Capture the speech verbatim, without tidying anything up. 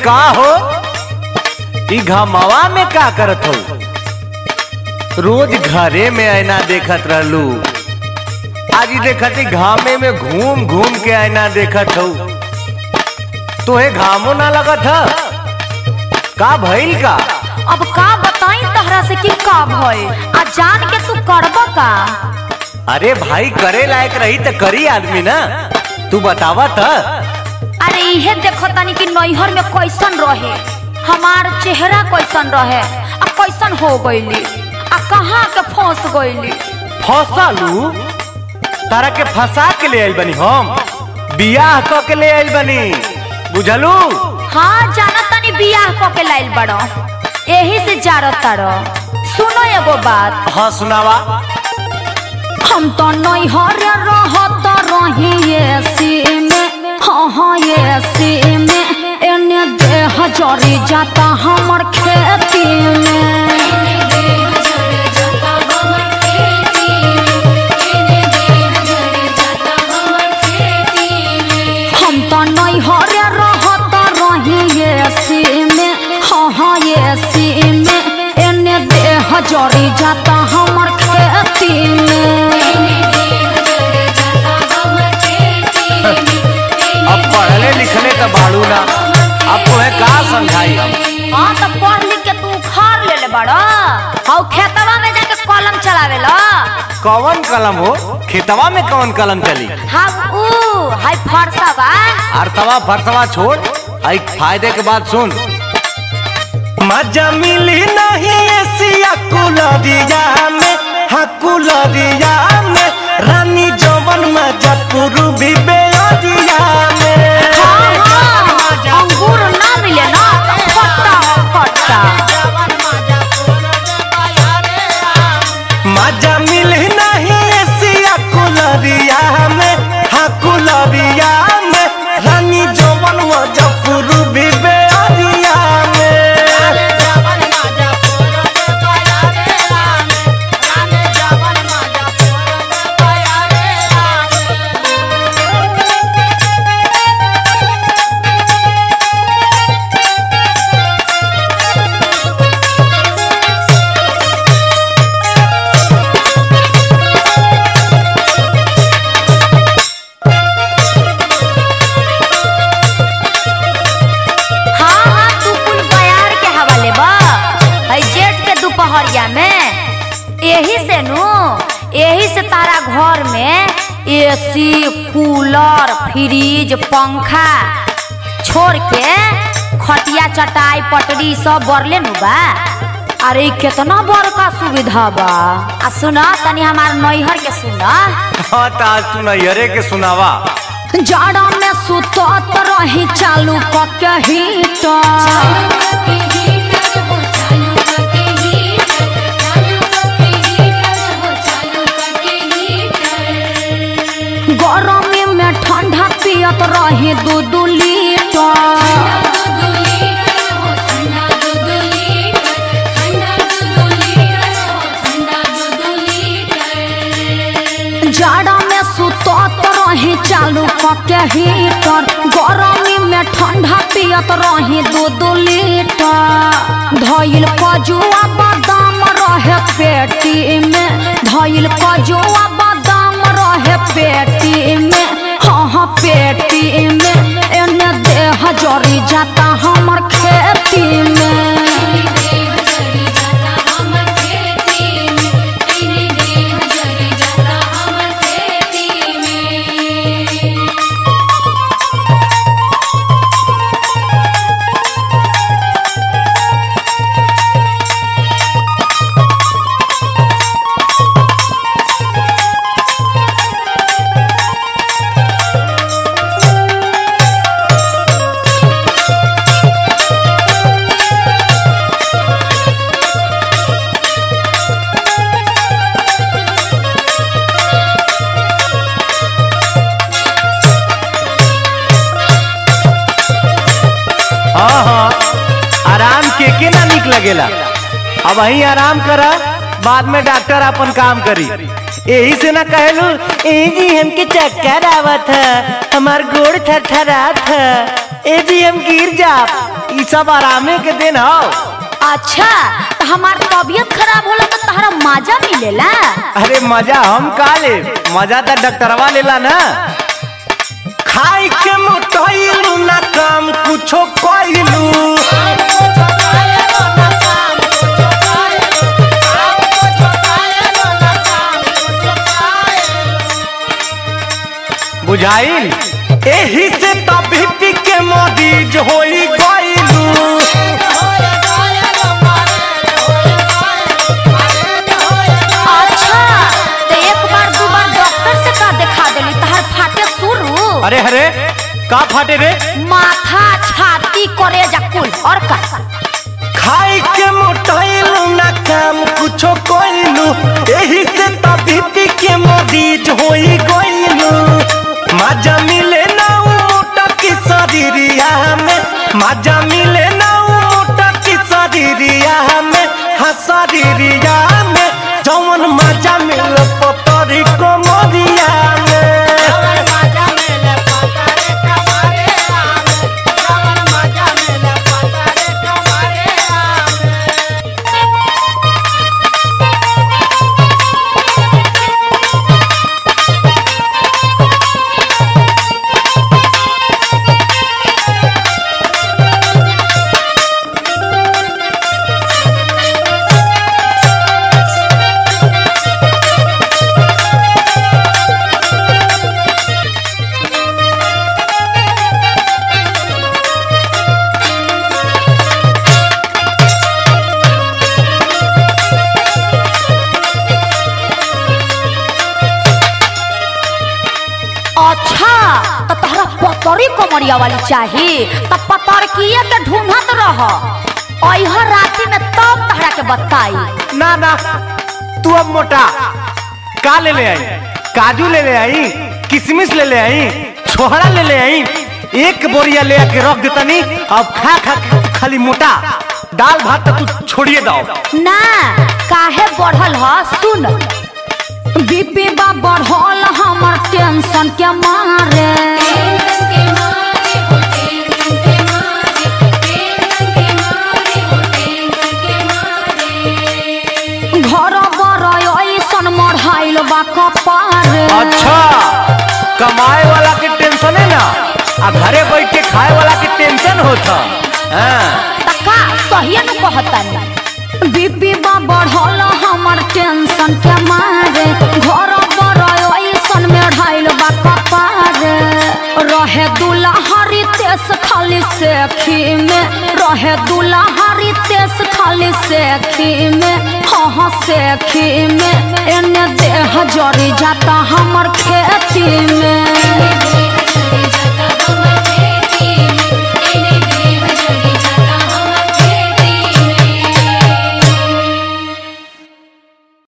का हो ई घमावा में का करत हो? रोज घरे में आईना देखत रहलू, आज देखती घामे में घूम घूम के आईना देखत हो। तोहे घामो ना लगत है का भइल का? अब का बताई तहरा से कि का भइल आ जान के तू करबा का? अरे भाई करे लायक रही तो करी आदमी ना, तू बतावा था। अरे इहे देखो तनी कि नैहर में कैसन रहे, हमार चेहरा कैसन रहे आ कैसन हो गईली आ कहाँ के फंस गईली। फंसालू? तारा के फंसा के ले आइल बनी हम, बियाह क के ले आइल बनी, बुझलू? हाँ जाना तनी बियाह क के लाइल बड़ो, यही से जारत तारो। सुनो एगो बात। हाँ सुनावा। हम तो नैहर रहत रही एसी में, हाँ हाँ एसी में, एने देह जरी जाता हमर खेती में। हम तो नैहर रहत रही एसी में, हाँ हाँ एसी में, एने देह जरी जाता हमर खेती में। अब पढ़ले लिखले तो बाड़ू ना, अब तुम्हें का समझाई हम? हाँ तो पढ़ लिख के तू उखाड़ ले ले बड़ा, हाउ खेतवा में जाके कलम चलावे ला। कौन कलम हो? खेतवा में कौन कलम चली? हाँ ऊ हाय फरसा बा। अर्थवा फरसवा छोड़, आई फायदे के बाद सुन। मजा मिली नहीं एसिया कुलरिया में, हाँ कुलरिया में, रानी जवन मजा पूर्वी बेअरिया में। हाँ हाँ अंगूर ना मिले ना तो फट्टा फट्टा। मजा मिली नहीं एसिया कुलरिया में, हाँ कुलरिया में, रानी जवन मजा पूर्वी बेअरिया में। यही से नु यही से तारा घर में एसी कूलर फ्रिज पंखा छोड़ के खटिया चटाई पटरी सब बरले नु बा। अरे कितना बड़का सुविधा बा। आ सुना तनी हमार नैहर के सुना। हाँ तो आज तू नैहरे के सुनावा। जाड़ा में सुतत रही चालू पके हीटर, गरमी में ठंडा पियत रही दू दू लीटर। जाड़ा में सुतत रही चालू पके हीटर, गरमी में ठंडा पियत रही दू दू लीटर। धइल कजुआ बादाम रहे पेटी में, धइल कजुआ बादाम रहे पेटी में, हाँ हाँ पेटी में, एने देह जरी जाता हमर खेती में। के ना निक लगेला। अब वही आराम करा, बाद में डॉक्टर अपन काम करी। यही से ना कहलू ए जी हमके चक्कर आवत है, हमार गोड़ थरथरात है, ए जी हम गिर जा। ई सब आरामे के दिन हो। अच्छा तो हमार तबीयत खराब होला तो तहरा मजा मिलेला? अरे मजा हम का ले, मजा तो डॉक्टरवा लेला ना। खाई के मोटाइलू ना काम कुछो कइलू, बुझाइल? एही से तभी के मरीज होई गइलू। अच्छा तो एक बार दो बार डॉक्टर से का दिखा देली तहर फाटे शुरू? अरे अरे का फाटे रे? माथा छाती करेजा कुल और का। खाई के मोटाइलू ना काम कुछो कइलू, एही से तभी के मरीज होई गइलू। मजा मिले ना मोटा की शरीरिया में, मजा मिले ना मोटा की शरीरिया में, हाँ शरीरिया में जवन मजा मिले पतरी को मोरिया में। अच्छा तो तहरा पतरी कमरिया वाली चाहिए तो पतरकिए के ढूंढत रह अइहर राती में तब तहरा के बताई। ना ना तू अब मोटा का ले ले आई? काजू ले ले आई, किशमिश ले ले आई, छोहरा ले ले आई, एक बोरिया ले आके रख देतनी। अब खा खा के खाली मोटा, दाल भात तो तू छोड़िए दो ना। काहे बढ़ल ह सुन, बीपी बा बढ़ल हमर टेंशन के मारे। घर बर ऐसन मढ़ाइल बा कपारे। अच्छा कमाए वाला के टेंशन है ना, आ घरे बैठ के खाए वाला के टेंशन होता। हाँ तका सही न कहता, बीपी बा बढ़ल हमर टेंशन के मारे। घर बर ऐसन में ढाइल बा कपारे। रहे दुल्हरी तेस खाली सेखी में, रहे दुल्हरी तेस खाली सेखी में, हाँ सेखी में। एने देह जरी जाता हमर खेती में।